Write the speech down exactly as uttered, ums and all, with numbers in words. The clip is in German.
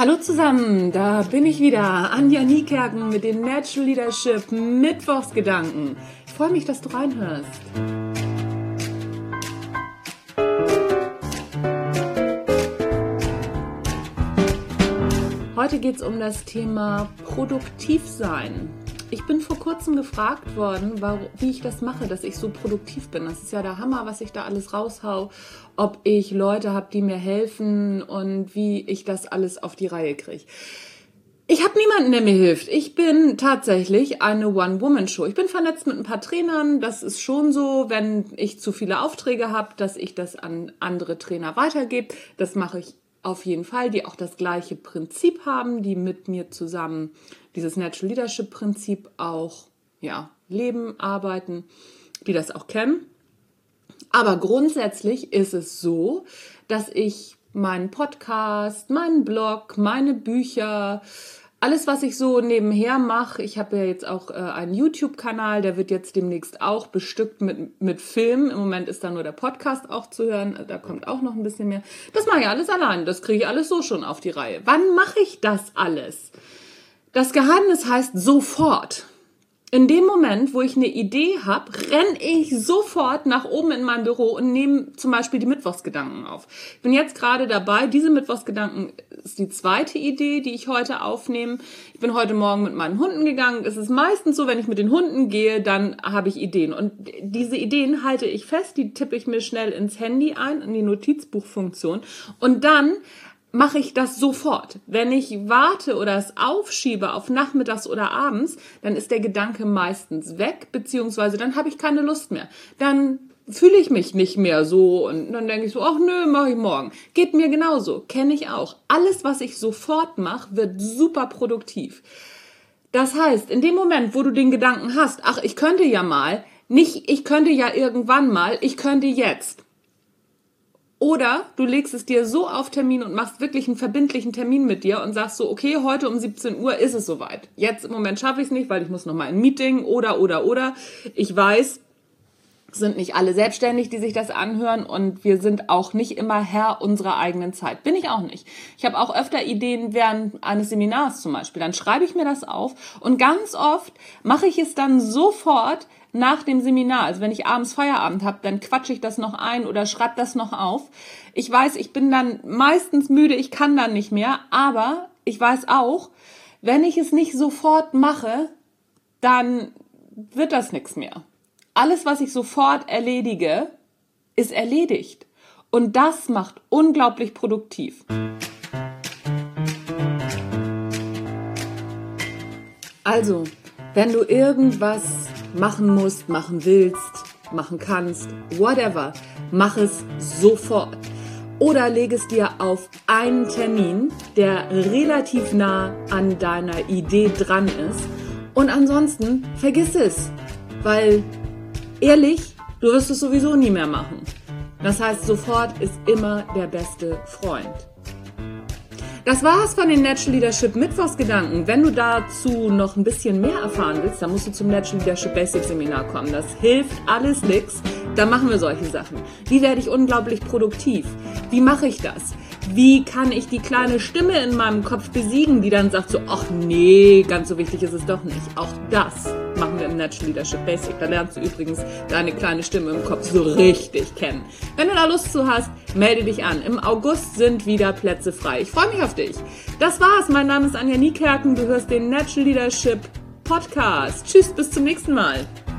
Hallo zusammen, da bin ich wieder, Anja Niekerken mit den Natural Leadership Mittwochsgedanken. Ich freue mich, dass du reinhörst. Heute geht es um das Thema produktiv sein. Ich bin vor kurzem gefragt worden, wie ich das mache, dass ich so produktiv bin. Das ist ja der Hammer, was ich da alles raushau, ob ich Leute habe, die mir helfen und wie ich das alles auf die Reihe kriege. Ich habe niemanden, der mir hilft. Ich bin tatsächlich eine One-Woman-Show. Ich bin vernetzt mit ein paar Trainern. Das ist schon so, wenn ich zu viele Aufträge habe, dass ich das an andere Trainer weitergebe. Das mache ich auf jeden Fall, die auch das gleiche Prinzip haben, die mit mir zusammen dieses Natural Leadership Prinzip auch ja, leben, arbeiten, die das auch kennen. Aber grundsätzlich ist es so, dass ich meinen Podcast, meinen Blog, meine Bücher, alles, was ich so nebenher mache, ich habe ja jetzt auch äh, einen YouTube-Kanal, der wird jetzt demnächst auch bestückt mit, mit Filmen. Im Moment ist da nur der Podcast auch zu hören, da kommt auch noch ein bisschen mehr. Das mache ich alles allein, das kriege ich alles so schon auf die Reihe. Wann mache ich das alles? Das Geheimnis heißt sofort. In dem Moment, wo ich eine Idee habe, renne ich sofort nach oben in mein Büro und nehme zum Beispiel die Mittwochsgedanken auf. Ich bin jetzt gerade dabei, diese Mittwochsgedanken ist die zweite Idee, die ich heute aufnehme. Ich bin heute Morgen mit meinen Hunden gegangen. Es ist meistens so, wenn ich mit den Hunden gehe, dann habe ich Ideen. Und diese Ideen halte ich fest, die tippe ich mir schnell ins Handy ein, in die Notizbuchfunktion. Und dann mache ich das sofort. Wenn ich warte oder es aufschiebe auf nachmittags oder abends, dann ist der Gedanke meistens weg, beziehungsweise dann habe ich keine Lust mehr. Dann fühle ich mich nicht mehr so und dann denke ich so, ach nö, mache ich morgen. Geht mir genauso, kenne ich auch. Alles, was ich sofort mache, wird super produktiv. Das heißt, in dem Moment, wo du den Gedanken hast, ach, ich könnte ja mal, nicht ich könnte ja irgendwann mal, ich könnte jetzt. Oder du legst es dir so auf Termin und machst wirklich einen verbindlichen Termin mit dir und sagst so, okay, heute um siebzehn Uhr ist es soweit. Jetzt im Moment schaffe ich es nicht, weil ich muss noch mal ein Meeting oder, oder, oder. Ich weiß, es sind nicht alle selbstständig, die sich das anhören und wir sind auch nicht immer Herr unserer eigenen Zeit. Bin ich auch nicht. Ich habe auch öfter Ideen während eines Seminars zum Beispiel. Dann schreibe ich mir das auf und ganz oft mache ich es dann sofort nach dem Seminar. Also wenn ich abends Feierabend habe, dann quatsche ich das noch ein oder schreibe das noch auf. Ich weiß, ich bin dann meistens müde, ich kann dann nicht mehr, aber ich weiß auch, wenn ich es nicht sofort mache, dann wird das nichts mehr. Alles, was ich sofort erledige, ist erledigt. Und das macht unglaublich produktiv. Also, wenn du irgendwas machen musst, machen willst, machen kannst, whatever, mach es sofort. Oder leg es dir auf einen Termin, der relativ nah an deiner Idee dran ist. Und ansonsten vergiss es, weil ehrlich, du wirst es sowieso nie mehr machen. Das heißt, sofort ist immer der beste Freund. Das war's von den Natural Leadership Mittwochsgedanken. Wenn du dazu noch ein bisschen mehr erfahren willst, dann musst du zum Natural Leadership Basic Seminar kommen. Das hilft alles nix. Da machen wir solche Sachen. Wie werde ich unglaublich produktiv? Wie mache ich das? Wie kann ich die kleine Stimme in meinem Kopf besiegen, die dann sagt so, ach nee, ganz so wichtig ist es doch nicht. Auch das machen wir im Natural Leadership Basic. Da lernst du übrigens deine kleine Stimme im Kopf so richtig kennen. Wenn du da Lust zu hast, melde dich an. Im August sind wieder Plätze frei. Ich freue mich auf dich. Das war's. Mein Name ist Anja Niekerken. Du hörst den Natural Leadership Podcast. Tschüss, bis zum nächsten Mal.